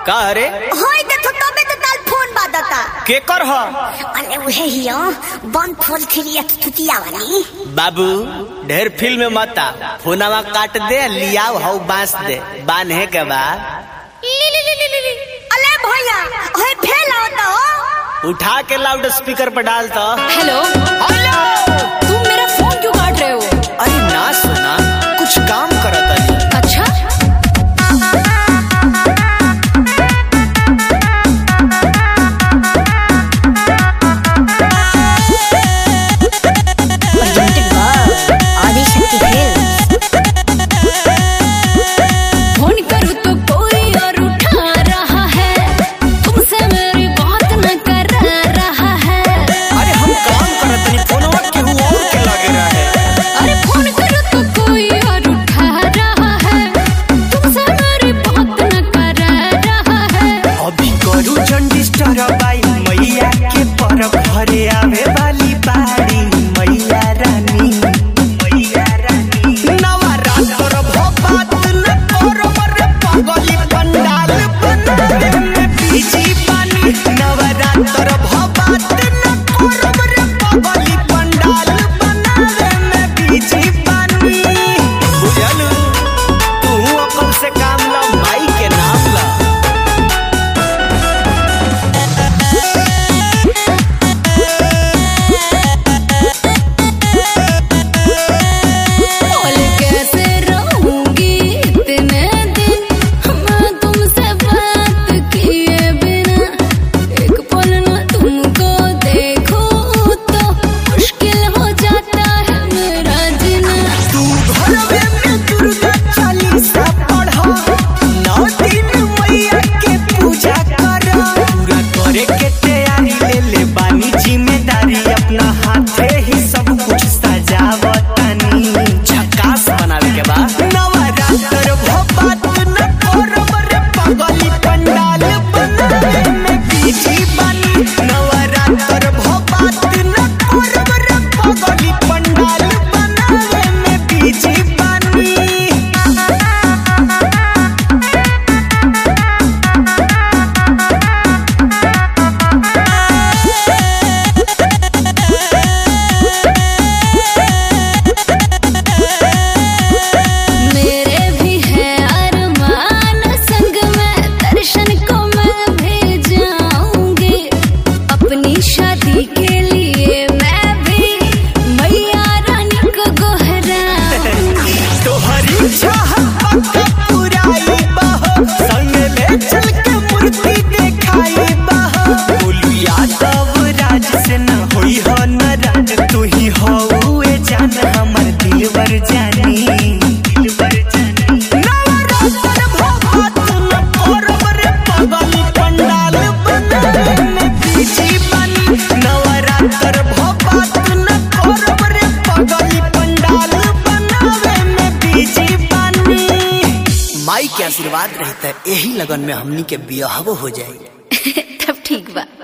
का रे होय देखो तबे तो ताल फोन बादता के कर ह अरे उहे हियो 143 तुतिया वाली। बाबू ढेर फिल्म में मत आ, फोनवा काट दे लियाओ हौ बांस दे बांधे के बा। अले भैया होय फेल होता हो उठा के लाउड स्पीकर पर डाल तो। हेलो हेलो तुम मेरा फोन क्यों काट रहे हो? अरे ना सुना कुछ काम करता नहीं। अच्छा फोन करूँ तो कोई और उठा रहा है, तुमसे मेरी बात न कर रहा है। अरे हम काम करत नहीं फोनवा केहू और के लगे रहे। अरे फोन करूँ तो कोई और उठा रहा है, तुमसे मेरी बात न कर रहा है। अभी करू चंडिस्टर बाई मैया के परब घरे आवे वाली बाड़ी मैया रानी नवरात्र भोपात न करब रे पगली पंडाल बनावे में बीजी पानी। नवरात्र भोपात न करब रे पगली पंडाल बनावे में बीजी पानी। बुझलू तू अकल से काम ला माई के नाम ला। बोल कैसे रहूंगी इतने दिन मैं तुमसे बात किए बिना, एक पल न तुमको देखूं तो मुश्किल हो जाता है मेरा जीना। तू घरवे में दुर्गा चालीसा पढ़ा, 9 दिन मैया के पूजा करा। पूरा करे के तैयारी ले ले बानी जिम्मेदारी, अपना हाथे ही सब कुछ सजावतानी झकास बनावे के बा। नवरात्र भोपात न करब रे पगली पंडाल बनावे में बीजी बानी। नवरात्र भोपात न करब रे पगली पंडाल बनावे में बीजी बानी। मेरे भी है अरमान संग में दर्शन को मैं भी जाऊंगी, अपनी शादी के लिए मैं भी मैया रानी को गोहराऊंगी। तोहरी चाहत पक्का पुराई बहो, संग ले चल के मूर्ति देखाई बहो। बोलू यादव राज से न होई हो नाराज, तू ही हो ए जान हमर दिलवर जानी। नवरात्र भोपात न करब रे पगली पंडाल बनावे में बीजी बानी। नवरात्र भोपात न करब रे पगली पंडाल बनावे में बीजी बानी। माई के आशीर्वाद रहता है यही लगन में हमनी के बियाह हो जाए। तब ठीक बा।